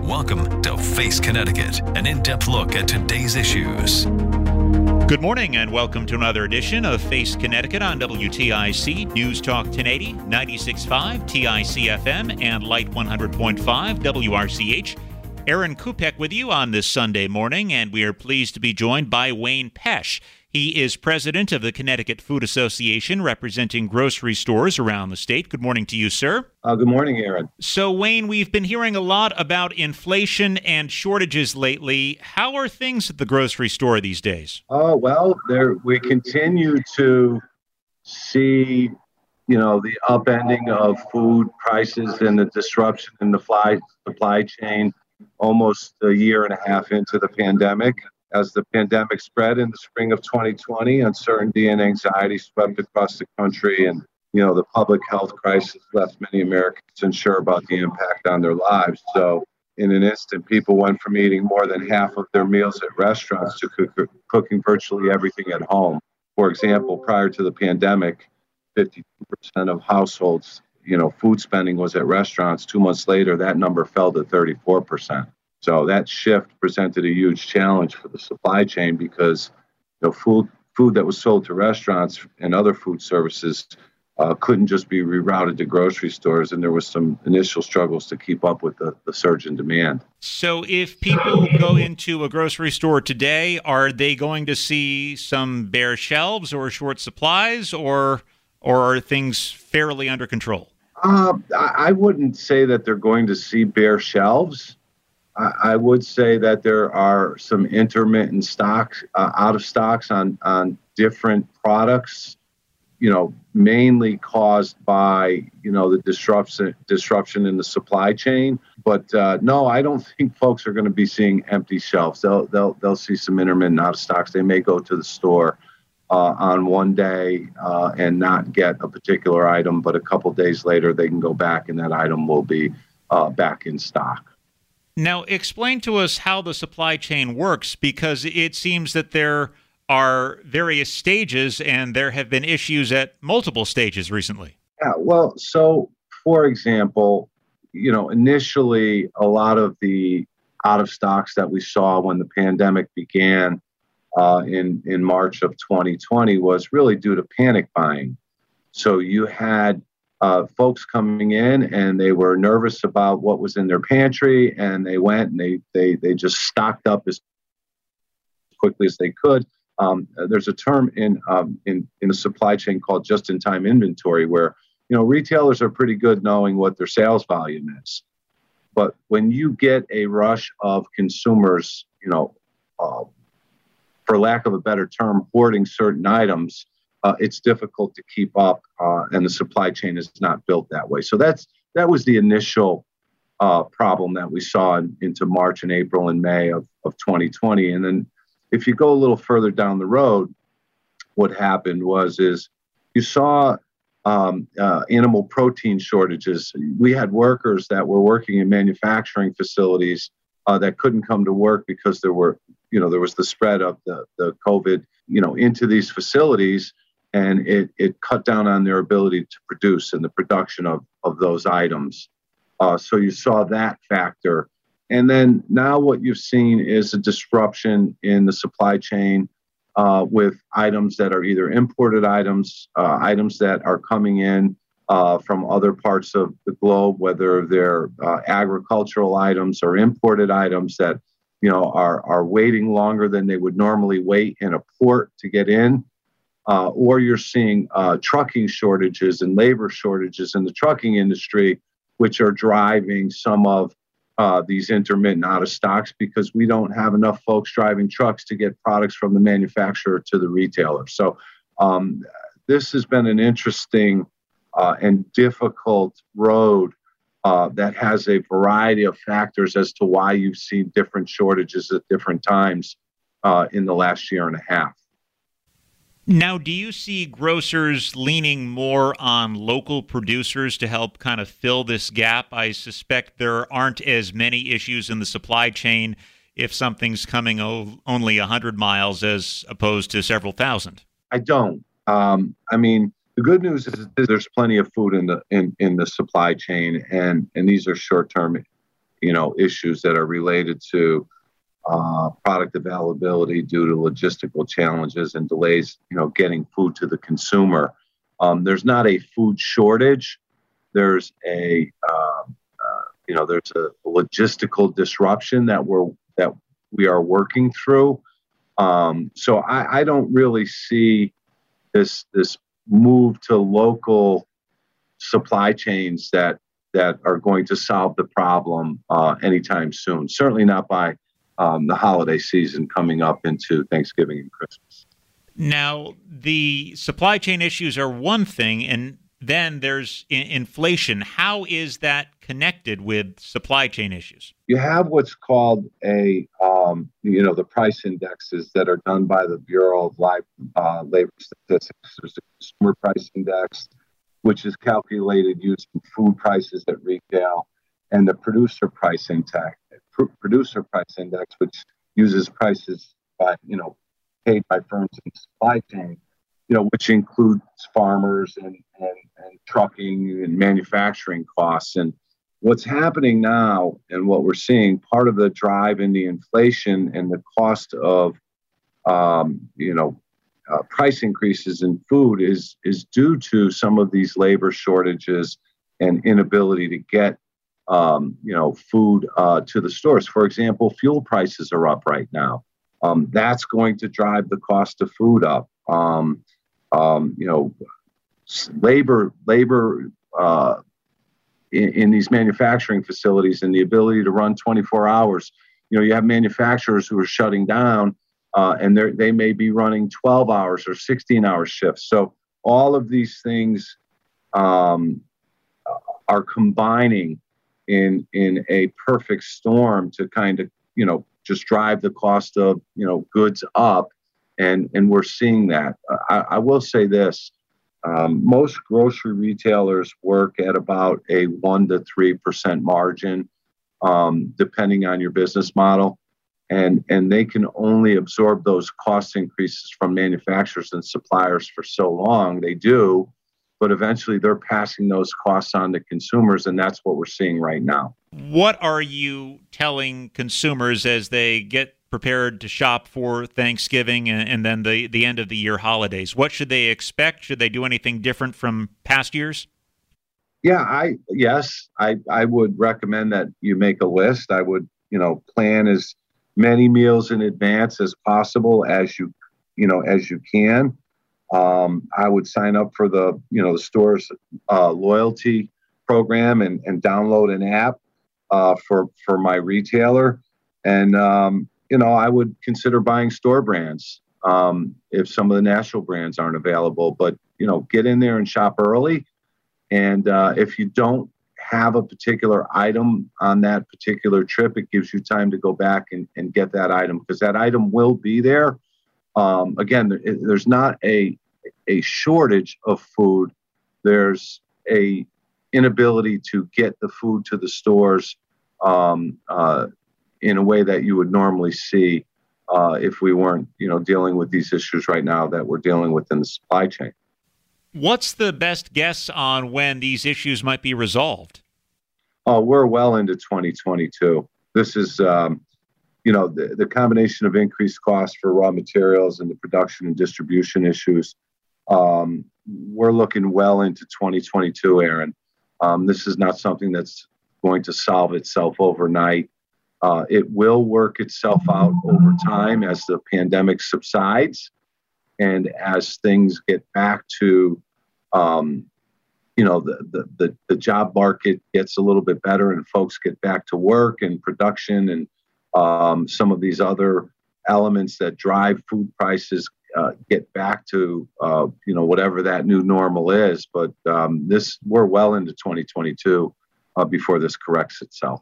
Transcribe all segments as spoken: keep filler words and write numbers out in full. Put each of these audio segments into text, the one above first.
Welcome to Face Connecticut, an in-depth look at today's issues. Good morning and welcome to another edition of Face Connecticut on W T I C News Talk ten eighty, ninety-six point five T I C F M and Light one hundred point five W R C H. Aaron Kupek with you on this Sunday morning, and we are pleased to be joined by Wayne Pesch. He is president of the Connecticut Food Association, representing grocery stores around the state. Good morning to you, sir. Uh, good morning, Aaron. So, Wayne, we've been hearing a lot about inflation and shortages lately. How are things at the grocery store these days? Oh, uh, well, there we continue to see, you know, the upending of food prices and the disruption in the fly, supply chain almost a year and a half into the pandemic. As the pandemic spread in the spring of twenty twenty, uncertainty and anxiety swept across the country, and you know the public health crisis left many Americans unsure about the impact on their lives. So in an instant, people went from eating more than half of their meals at restaurants to cook, cooking virtually everything at home. For example, prior to the pandemic, fifty-two percent of households, you know, food spending was at restaurants. Two months later, that number fell to thirty-four percent. So that shift presented a huge challenge for the supply chain because you know, food food that was sold to restaurants and other food services uh, couldn't just be rerouted to grocery stores, and there was some initial struggles to keep up with the, the surge in demand. So if people go into a grocery store today, are they going to see some bare shelves or short supplies, or or are things fairly under control? Uh, I wouldn't say that they're going to see bare shelves. I would say that there are some intermittent stocks, uh, out of stocks on, on different products, you know, mainly caused by, you know, the disruption disruption in the supply chain. But uh, no, I don't think folks are going to be seeing empty shelves. They'll they'll they'll see some intermittent out of stocks. They may go to the store uh, on one day uh, and not get a particular item, but a couple days later they can go back and that item will be uh, back in stock. Now, explain to us how the supply chain works, because it seems that there are various stages and there have been issues at multiple stages recently. Yeah, well, so, for example, you know, initially a lot of the out of stocks that we saw when the pandemic began uh, in, in March of twenty twenty was really due to panic buying. So you had Uh, folks coming in and they were nervous about what was in their pantry, and they went and they they they just stocked up as quickly as they could. Um, there's a term in um, in in the supply chain called just-in-time inventory, where you know retailers are pretty good knowing what their sales volume is, but when you get a rush of consumers, you know, uh, for lack of a better term, hoarding certain items. Uh, it's difficult to keep up, uh, and the supply chain is not built that way. So that's that was the initial uh, problem that we saw in, into March and April and May of, of twenty twenty. And then if you go a little further down the road, what happened was is you saw um, uh, animal protein shortages. We had workers that were working in manufacturing facilities uh, that couldn't come to work because there were, you know, there was the spread of the, the COVID, you know, into these facilities. And it, it cut down on their ability to produce and the production of, of those items. Uh, so you saw that factor. And then now what you've seen is a disruption in the supply chain uh, with items that are either imported items, uh, items that are coming in uh, from other parts of the globe, whether they're uh, agricultural items or imported items that, you know, are, are waiting longer than they would normally wait in a port to get in. Uh, or you're seeing uh, trucking shortages and labor shortages in the trucking industry, which are driving some of uh, these intermittent out of stocks because we don't have enough folks driving trucks to get products from the manufacturer to the retailer. So um, this has been an interesting uh, and difficult road uh, that has a variety of factors as to why you've seen different shortages at different times uh, in the last year and a half. Now, do you see grocers leaning more on local producers to help kind of fill this gap? I suspect there aren't as many issues in the supply chain if something's coming o- only one hundred miles as opposed to several thousand. I don't. Um, I mean, the good news is there's plenty of food in the in, in the supply chain, and, and these are short-term you know, issues that are related to uh, product availability due to logistical challenges and delays, you know, getting food to the consumer. Um, there's not a food shortage. There's a, uh, uh, you know, there's a logistical disruption that we're that we are working through. Um, so I, I don't really see this this move to local supply chains that that are going to solve the problem uh, anytime soon. Certainly not by um, the holiday season coming up into Thanksgiving and Christmas. Now, the supply chain issues are one thing, and then there's I- inflation. How is that connected with supply chain issues? You have what's called a, um, you know, the price indexes that are done by the Bureau of Live, uh, Labor Statistics. There's a consumer price index, which is calculated using food prices at retail, and the producer price index, producer price index, which uses prices by, you know, paid by firms in the supply chain, you know, which includes farmers and, and, and trucking and manufacturing costs. And what's happening now and what we're seeing, part of the drive in the inflation and the cost of, um, you know, uh, price increases in food is, is due to some of these labor shortages and inability to get, um, you know, food uh, to the stores. For example, fuel prices are up right now. Um, that's going to drive the cost of food up. Um, um, you know, labor, labor uh, in, in these manufacturing facilities and the ability to run twenty-four hours. You know, you have manufacturers who are shutting down, uh, and they they may be running twelve hours or sixteen hour shifts. So all of these things um, are combining in in a perfect storm to kind of, you know, just drive the cost of, you know, goods up. And, and we're seeing that. I, I will say this, um, most grocery retailers work at about a one to three percent margin, um, depending on your business model. And, and they can only absorb those cost increases from manufacturers and suppliers for so long. They do, but eventually they're passing those costs on to consumers, and that's what we're seeing right now. What are you telling consumers as they get prepared to shop for Thanksgiving and, and then the, the end of the year holidays? What should they expect? Should they do anything different from past years? Yeah, I yes, I, I would recommend that you make a list. I would, you know, plan as many meals in advance as possible as you, you know, as you can. Um, I would sign up for the, you know, the store's uh, loyalty program and, and download an app uh, for for my retailer, and um, you know, I would consider buying store brands um, if some of the national brands aren't available. But you know, get in there and shop early, and uh, if you don't have a particular item on that particular trip, it gives you time to go back and, and get that item, because that item will be there. Um, again, there, there's not a a shortage of food. There's a inability to get the food to the stores um, uh, in a way that you would normally see uh, if we weren't, you know, dealing with these issues right now that we're dealing with in the supply chain. What's the best guess on when these issues might be resolved? Oh, we're well into twenty twenty-two. This is, um, you know, the, the combination of increased costs for raw materials and the production and distribution issues. Um, we're looking well into twenty twenty-two, Aaron. Um, this is not something that's going to solve itself overnight. Uh, it will work itself out over time as the pandemic subsides and as things get back to, um, you know, the, the, the, the job market gets a little bit better and folks get back to work and production and um, some of these other elements that drive food prices uh, get back to, uh, you know, whatever that new normal is. But um, this, we're well into twenty twenty-two uh, before this corrects itself.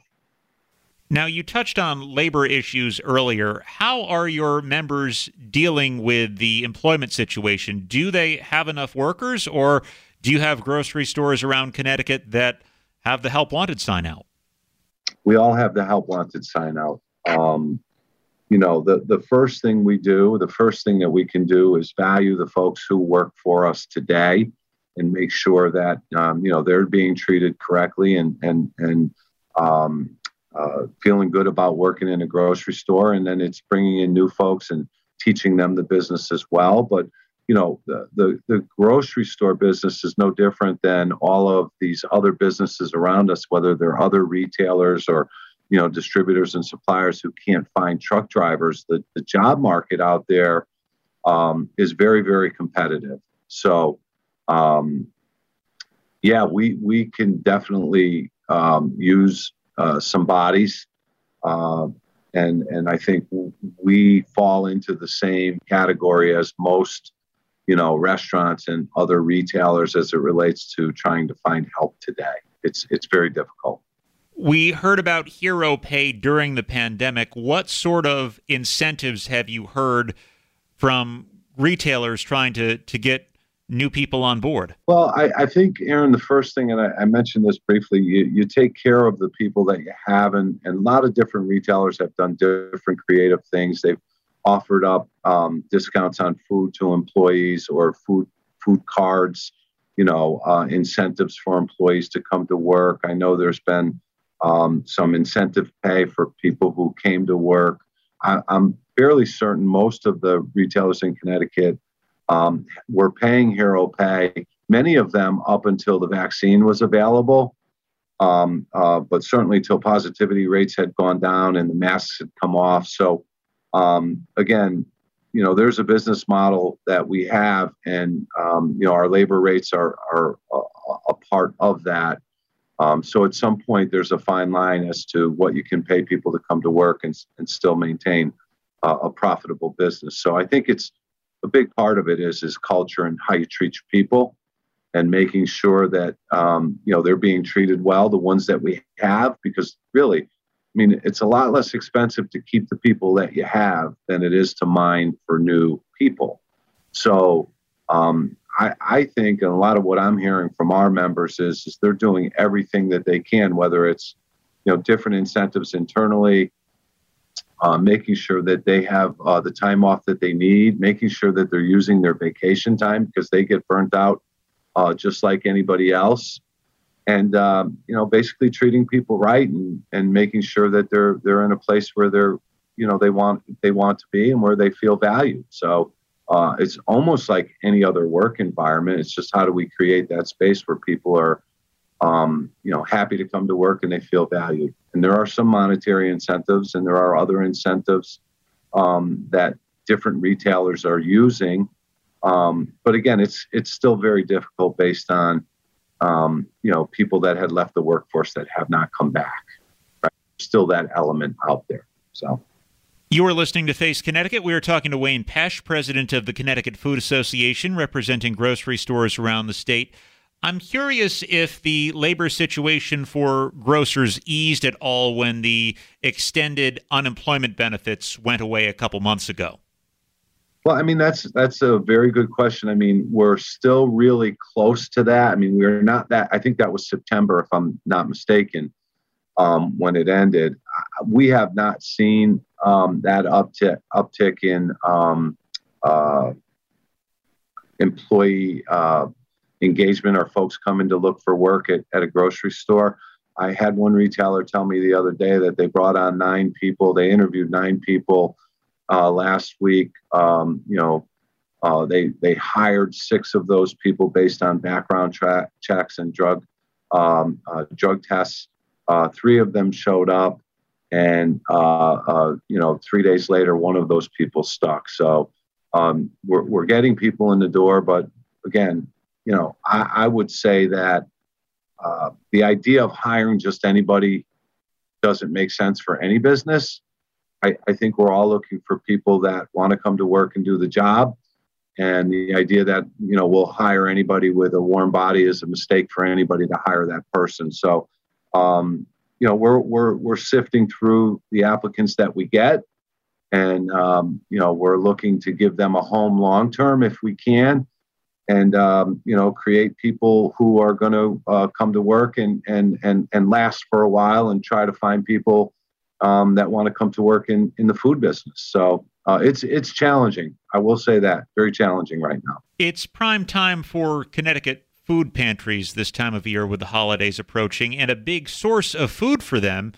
Now, you touched on labor issues earlier. How are your members dealing with the employment situation? Do they have enough workers, or do you have grocery stores around Connecticut that have the Help Wanted sign out? We all have the Help Wanted sign out. Um, you know, the, the first thing we do, the first thing that we can do is value the folks who work for us today and make sure that, um, you know, they're being treated correctly and, and, and, um, uh, feeling good about working in a grocery store, and then it's bringing in new folks and teaching them the business as well. But you know, the, the the grocery store business is no different than all of these other businesses around us, whether they're other retailers or, you know, distributors and suppliers who can't find truck drivers. The, the job market out there um, is very, very competitive. So, um, yeah, we, we can definitely um, use uh, some bodies. Uh, and, and I think we fall into the same category as most, you know, restaurants and other retailers as it relates to trying to find help today. It's it's very difficult. We heard about Hero Pay during the pandemic. What sort of incentives have you heard from retailers trying to, to get new people on board? Well, I, I think, Aaron, the first thing, and I, I mentioned this briefly, you, you take care of the people that you have, and, and a lot of different retailers have done different creative things. They've offered up um, discounts on food to employees or food food cards, you know, uh, incentives for employees to come to work. I know there's been um, some incentive pay for people who came to work. I, I'm fairly certain most of the retailers in Connecticut um, were paying Hero Pay, many of them up until the vaccine was available. Um, uh, but certainly till positivity rates had gone down and the masks had come off. So Um, again, you know, there's a business model that we have, and um, you know, our labor rates are are a, a part of that. Um, so at some point, there's a fine line as to what you can pay people to come to work and and still maintain uh, a profitable business. So I think it's a big part of it is is culture and how you treat your people, and making sure that um, you know they're being treated well, the ones that we have, because really, I mean, it's a lot less expensive to keep the people that you have than it is to mine for new people. So um, I, I think, and a lot of what I'm hearing from our members is, is they're doing everything that they can, whether it's, you know, different incentives internally, uh, making sure that they have uh, the time off that they need, making sure that they're using their vacation time because they get burnt out uh, just like anybody else. And, um, you know, basically treating people right and, and making sure that they're they're in a place where they're, you know, they want they want to be and where they feel valued. So uh, it's almost like any other work environment. It's just how do we create that space where people are, um, you know, happy to come to work and they feel valued. And there are some monetary incentives and there are other incentives um, that different retailers are using. Um, but again, it's it's still very difficult based on Um, you know, people that had left the workforce that have not come back. Right? Still that element out there. So, you are listening to Face Connecticut. We are talking to Wayne Pesch, president of the Connecticut Food Association, representing grocery stores around the state. I'm curious if the labor situation for grocers eased at all when the extended unemployment benefits went away a couple months ago. Well, I mean, that's that's a very good question. I mean, we're still really close to that. I mean, we're not that. I think that was September, if I'm not mistaken, um, when it ended. We have not seen um, that uptick uptick in um, uh, employee uh, engagement or folks coming to look for work at, at a grocery store. I had one retailer tell me the other day that they brought on nine people. They interviewed nine people Uh, last week. Um, you know, uh, they they hired six of those people based on background tra- checks and drug um, uh, drug tests. Uh, three of them showed up, and uh, uh, you know, three days later, one of those people stuck. So um, we're we're getting people in the door, but again, you know, I, I would say that uh, the idea of hiring just anybody doesn't make sense for any business. I, I think we're all looking for people that want to come to work and do the job. And the idea that, you know, we'll hire anybody with a warm body is a mistake for anybody to hire that person. So, um, you know, we're, we're, we're sifting through the applicants that we get. And, um, you know, we're looking to give them a home long-term if we can. And, um, you know, create people who are going to uh, come to work and, and, and, and last for a while and try to find people Um, that want to come to work in, in the food business. So uh, it's it's challenging. I will say that. Very challenging right now. It's prime time for Connecticut food pantries this time of year with the holidays approaching, and a big source of food for them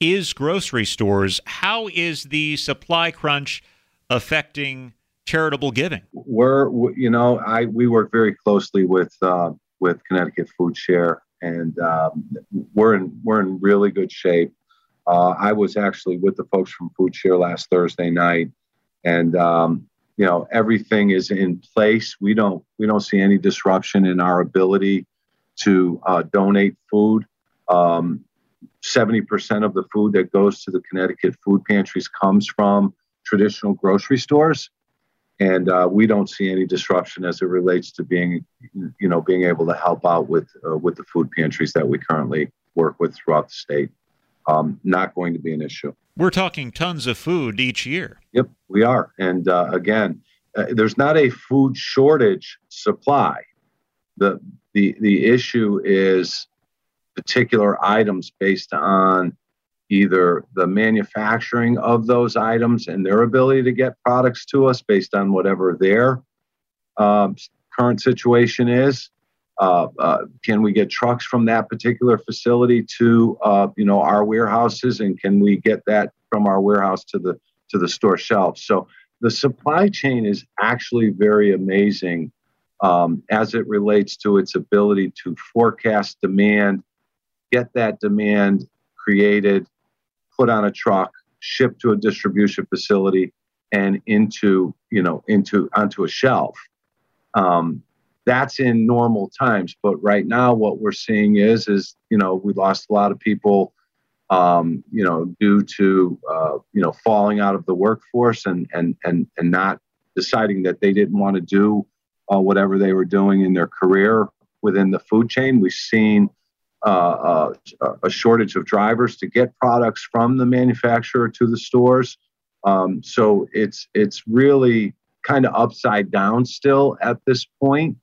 is grocery stores. How is the supply crunch affecting charitable giving? We're, you know, I we work very closely with uh, with Connecticut Food Share, and um, we're in we're in really good shape. Uh, I was actually with the folks from Food Share last Thursday night, and um, you know, everything is in place. We don't we don't see any disruption in our ability to uh, donate food. Um, seventy percent of the food that goes to the Connecticut food pantries comes from traditional grocery stores. And uh, we don't see any disruption as it relates to being, you know, being able to help out with uh, with the food pantries that we currently work with throughout the state. Um, not going to be an issue. We're talking tons of food each year. Yep, we are. And uh, again, uh, there's not a food shortage supply. The the the issue is particular items based on either the manufacturing of those items and their ability to get products to us based on whatever their um, current situation is. Uh, uh, can we get trucks from that particular facility to, uh, you know, our warehouses, and can we get that from our warehouse to the to the store shelves? So the supply chain is actually very amazing um, as it relates to its ability to forecast demand, get that demand created, put on a truck, shipped to a distribution facility, and into, you know, into onto a shelf. Um, that's in normal times, but right now what we're seeing is, is you know, we lost a lot of people, um, you know, due to uh, you know, falling out of the workforce and and and and not deciding that they didn't want to do uh, whatever they were doing in their career within the food chain. We've seen Uh, uh, a shortage of drivers to get products from the manufacturer to the stores. Um, so it's it's really kind of upside down still at this point.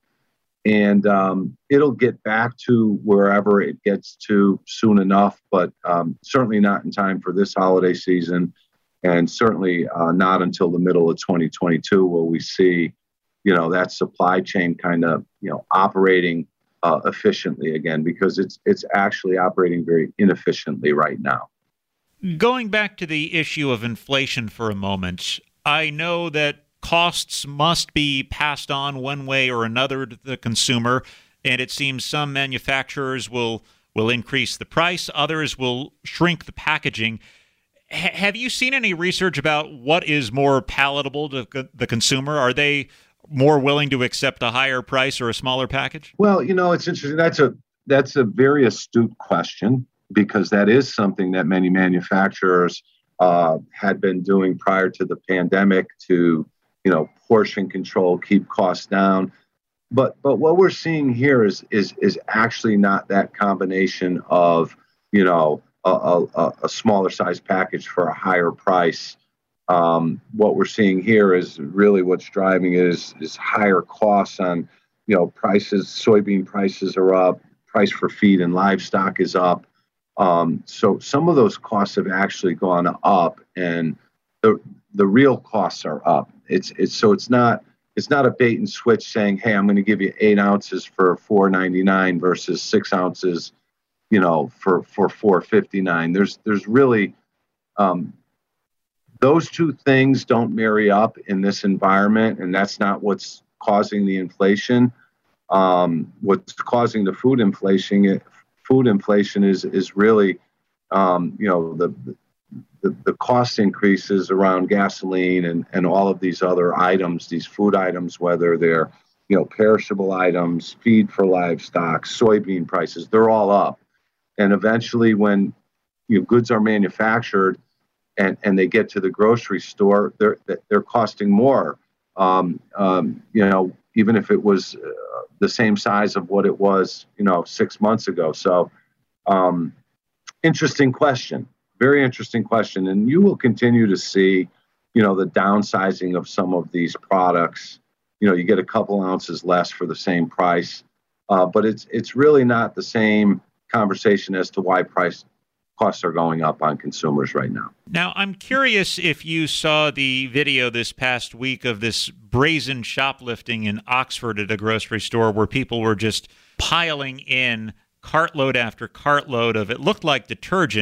And um, it'll get back to wherever it gets to soon enough, but um, certainly not in time for this holiday season, and certainly uh, not until the middle of twenty twenty-two will we see, you know, that supply chain kind of, you know, operating Uh, efficiently again, because it's it's actually operating very inefficiently right now. Going back to the issue of inflation for a moment, I know that costs must be passed on one way or another to the consumer, and it seems some manufacturers will will increase the price, others will shrink the packaging. H- have you seen any research about what is more palatable to co- the consumer? Are they more willing to accept a higher price or a smaller package? Well, you know, it's interesting. That's a that's a very astute question, because that is something that many manufacturers uh, had been doing prior to the pandemic to, you know, portion control, keep costs down. But but what we're seeing here is is is actually not that combination of, you know, a, a, a smaller size package for a higher price. Um, what we're seeing here is really what's driving is is higher costs on, you know, prices. Soybean prices are up. Price for feed and livestock is up. Um, so some of those costs have actually gone up, and the the real costs are up. It's it's so it's not it's not a bait and switch saying, hey, I'm going to give you eight ounces for four ninety-nine versus six ounces, you know, for for four fifty-nine. There's there's really um, Those two things don't marry up in this environment, and that's not what's causing the inflation. Um, what's causing the food inflation? Food inflation is is really, um, you know, the, the the cost increases around gasoline and and all of these other items, these food items, whether they're, you know, perishable items, feed for livestock, soybean prices, they're all up. And eventually, when, you know, goods are manufactured and, and they get to the grocery store, they're they're costing more. Um, um, you know, even if it was uh, the same size of what it was, you know, six months ago. So, um, interesting question, very interesting question. And you will continue to see, you know, the downsizing of some of these products. You know, you get a couple ounces less for the same price, uh, but it's it's really not the same conversation as to why price costs are going up on consumers right now. Now, I'm curious if you saw the video this past week of this brazen shoplifting in Oxford at a grocery store where people were just piling in cartload after cartload of, it looked like detergent,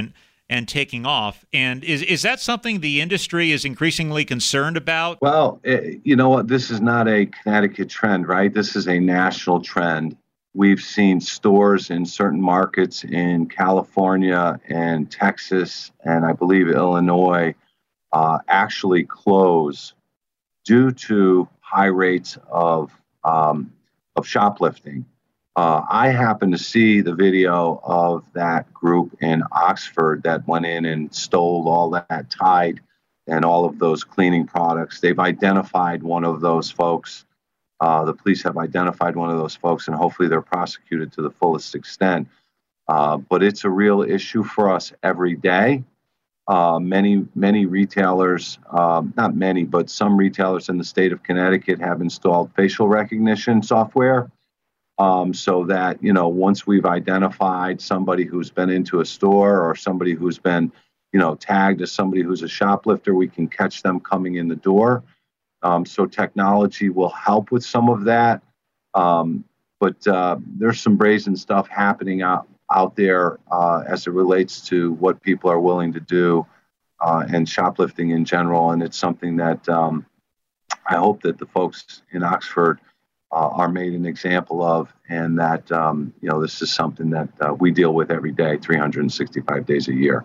and taking off. And is is that something the industry is increasingly concerned about? Well, it, you know what? This is not a Connecticut trend, right? This is a national trend. We've seen stores in certain markets in California and Texas, and I believe Illinois, uh, actually close due to high rates of um, of shoplifting. Uh, I happened to see the video of that group in Oxford that went in and stole all that Tide and all of those cleaning products. They've identified one of those folks. Uh, the police have identified one of those folks, and hopefully they're prosecuted to the fullest extent. Uh, but it's a real issue for us every day. Uh, many, many retailers, um, not many, but some retailers in the state of Connecticut have installed facial recognition software. Um, so that, you know, once we've identified somebody who's been into a store or somebody who's been, you know, tagged as somebody who's a shoplifter, we can catch them coming in the door. Um, so technology will help with some of that. Um, but uh, there's some brazen stuff happening out, out there uh, as it relates to what people are willing to do uh, and shoplifting in general. And it's something that um, I hope that the folks in Oxford uh, are made an example of, and that, um, you know, this is something that uh, we deal with every day, three hundred sixty-five days a year.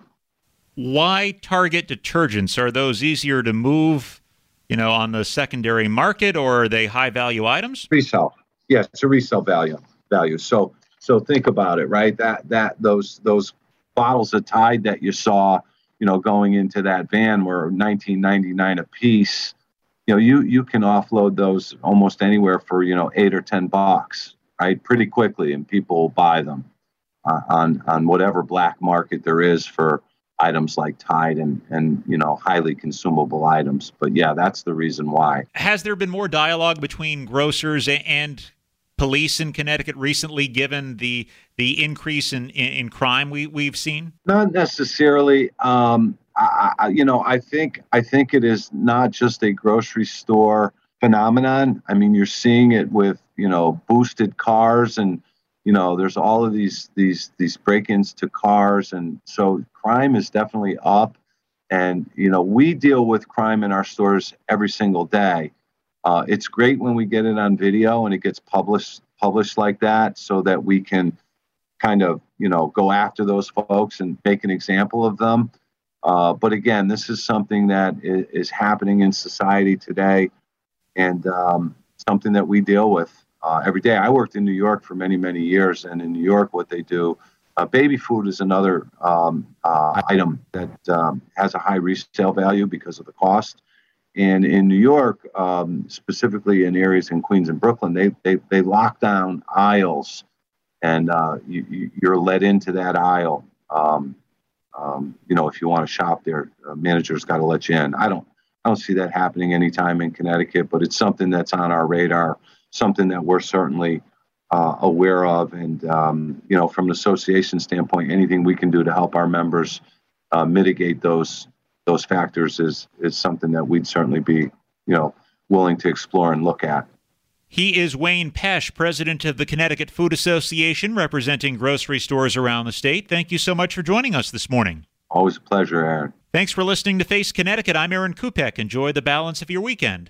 Why target detergents? Are those easier to move, you know, on the secondary market, or are they high-value items? Resell. Yes, it's a resale value. Value. So, so think about it, right? That that those those bottles of Tide that you saw, you know, going into that van were nineteen ninety-nine a piece. You know, you you can offload those almost anywhere for, you know, eight or ten bucks, right? Pretty quickly, and people will buy them uh, on on whatever black market there is for items like Tide and, and, you know, highly consumable items. But yeah, that's the reason why. Has there been more dialogue between grocers and police in Connecticut recently, given the the increase in, in, in crime we, we've seen? Not necessarily. Um, I, I, you know, I think I think it is not just a grocery store phenomenon. I mean, you're seeing it with, you know, boosted cars, and you know, there's all of these these these break-ins to cars, and so crime is definitely up. And you know, we deal with crime in our stores every single day. Uh, it's great when we get it on video and it gets published published like that, so that we can kind of, you know, go after those folks and make an example of them. Uh, but again, this is something that is, is happening in society today, and um, something that we deal with Uh, every day. I worked in New York for many, many years, and in New York, what they do, uh, baby food is another um, uh, item that um, has a high resale value because of the cost. And in New York, um, specifically in areas in Queens and Brooklyn, they they they lock down aisles, and uh, you, you, you're led into that aisle. Um, um, you know, if you want to shop there, uh, manager's got to let you in. I don't I don't see that happening anytime in Connecticut, but it's something that's on our radar. Something that we're certainly uh, aware of. And, um, you know, from an association standpoint, anything we can do to help our members uh, mitigate those those factors is is something that we'd certainly be, you know, willing to explore and look at. He is Wayne Pesch, president of the Connecticut Food Association, representing grocery stores around the state. Thank you so much for joining us this morning. Always a pleasure, Aaron. Thanks for listening to Face Connecticut. I'm Aaron Kupek. Enjoy the balance of your weekend.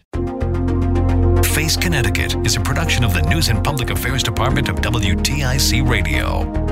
Face Connecticut is a production of the News and Public Affairs Department of W T I C Radio.